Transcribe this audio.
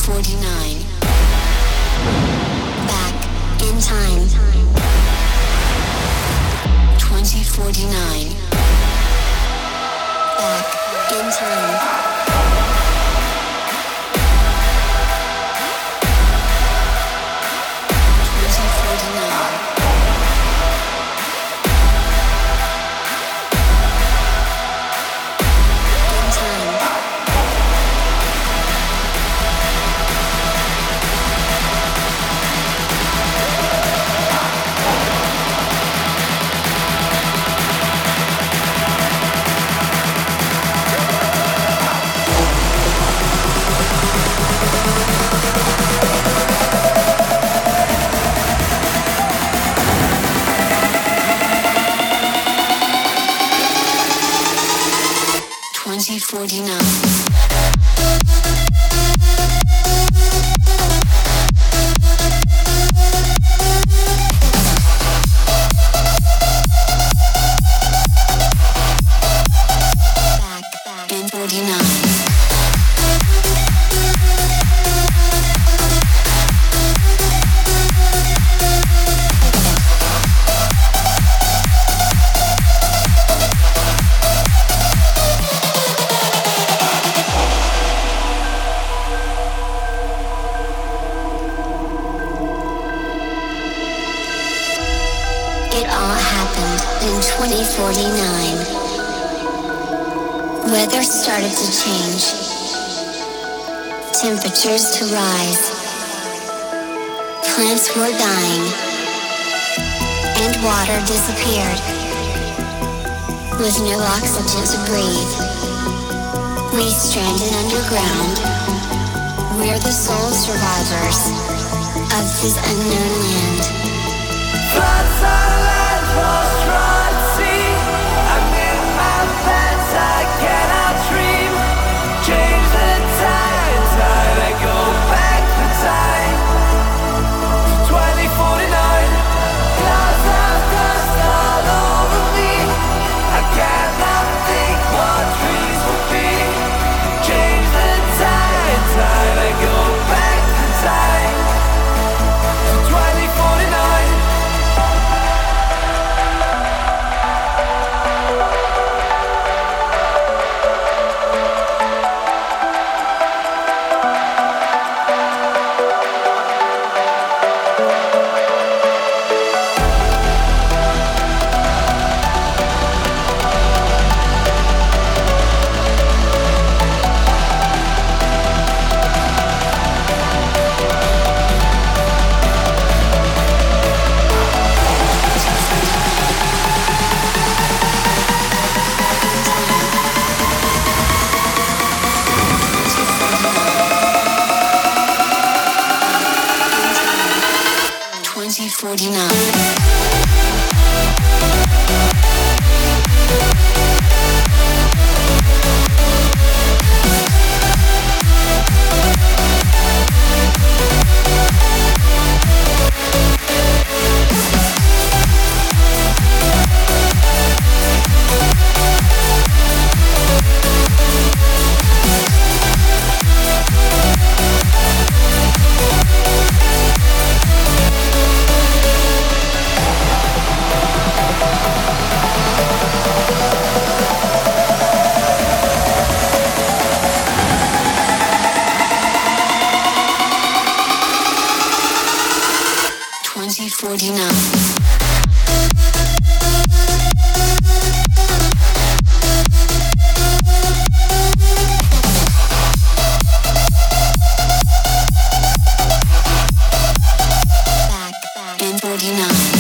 2049. Back in time. 2049. Back in time. 2049. Back in 49. It all happened in 2049. Weather started to change. Temperatures to rise. Plants were dying. And water disappeared. With no oxygen to breathe. We stranded underground. We're the sole survivors of this unknown land. Floods our land, lost dry sea. I'm in my pants, I cannot dream. Change the tide, time and go back the time. 2049, clouds of dust all over me. I cannot think what dreams will be. Change the tide, time and go back the time. 2049. Back in 49.